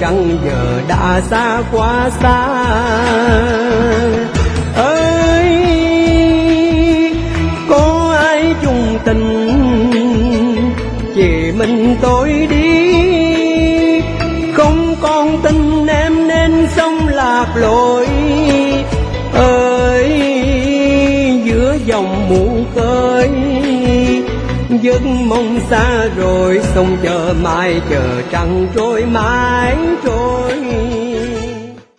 trăng giờ đã xa quá xa. Ơi có ai chung tình chỉ mình tôi đi, không còn tình em nên sống lạc lối. Ơi giữa dòng muôn khơi giấc mong xa rồi, sông chờ mai chờ trăng trôi mãi trôi.